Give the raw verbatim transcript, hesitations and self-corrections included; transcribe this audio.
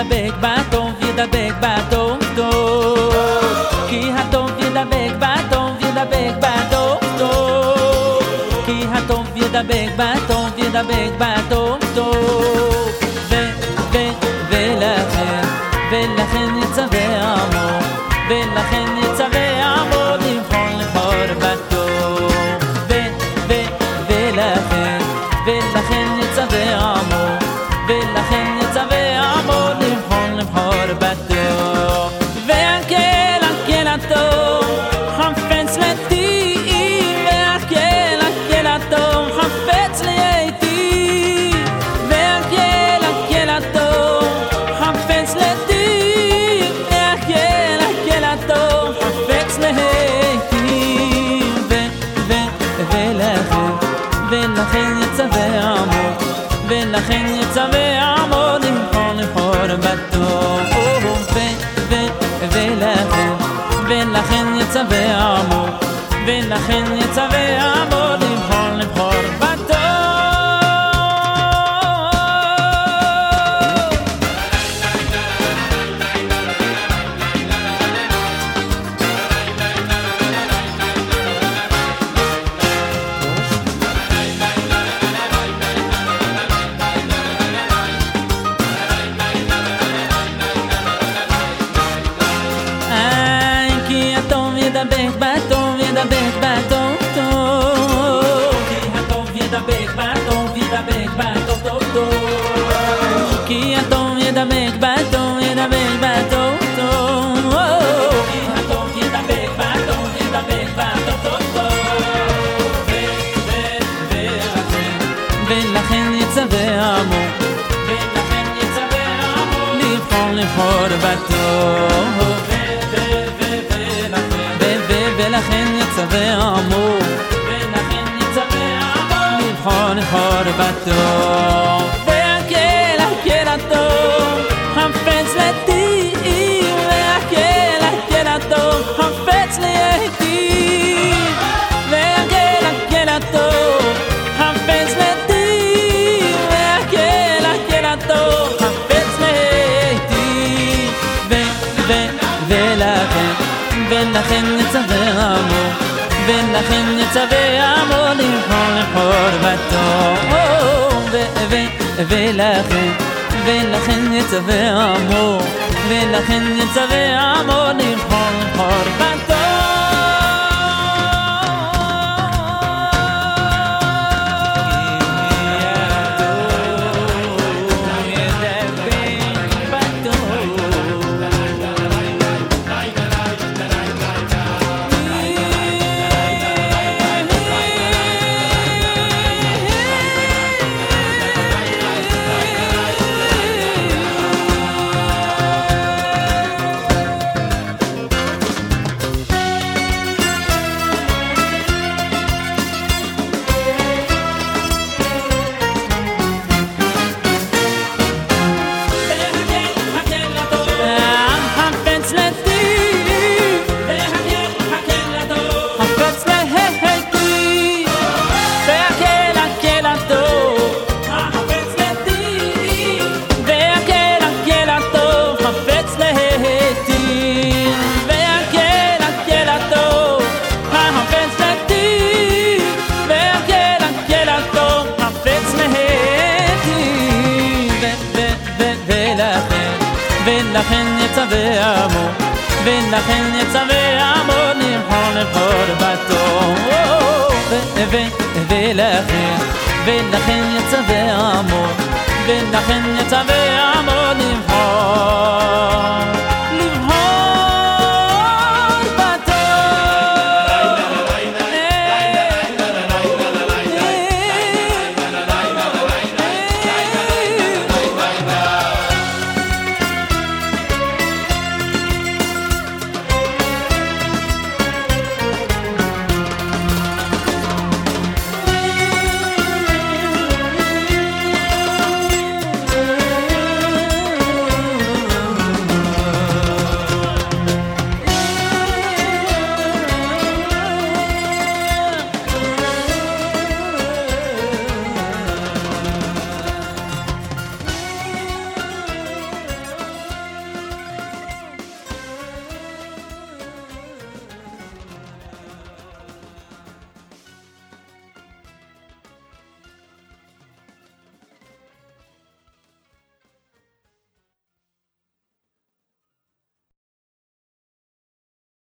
ידבק בטוב, ידבק בטוב טוב, כי הטוב ידבק בטוב, ידבק בטוב טוב, כי הטוב ידבק בטוב, ידבק בטוב טוב. ו ו ולכן ולכן יצווה עמו, ולכן יצווה עמו לבחור לבחור בטוב. ו ו ולכן ולכן יצווה עמו, ולכן יצווה עמו לבחור לבחור בטוב. והקל הקל הטוב חפץ להיטיב, והקל הקל הטוב חפץ להיטיב, והקל הקל הטוב חפץ להיטיב, והקל הקל הטוב חפץ להיטיב. ו ו ולכן ולכן יצווה עמו, ולכן יצווה עמו לבחור לבחור בטוב. ו ו ולכן ולכן יצווה עמו, ולכן יצווה עמו לבחור לבחור בטוב. ידבק בטוב, ידבק בטוב טוב, כי הטוב ידבק בטוב, ידבק בטוב טוב טוב, כי הטוב ידבק בטוב, ידבק בטוב טוב, כי הטוב ידבק בטוב, ידבק בטוב טוב טוב. ולכן יצווה עמו, ולכן יצווה עמו לבחור לבחור בטוב. ולכן יצווה עמו, ולכן יצווה עמו לבחור לבחור בטוב. והקל הקל הטוב חפץ להיטיב, והקל הקל הטוב חפץ להיטיב, והקל הקל הטוב חפץ להיטיב, והקל הקל הטוב חפץ להיטיב. ו ו ולכן ולכן יצווה עמו, ולכן יצווה עמו לבחור לבחור בטוב. ו ו ולכן ולכן יצווה עמו, ולכן יצווה עמו לבחור לבחור בטוב. ולכן יצווה עמו, ולכן יצווה עמו לבחור לבחור בטוב. ולכן ולכן יצווה עמו, ולכן יצווה עמו לבחור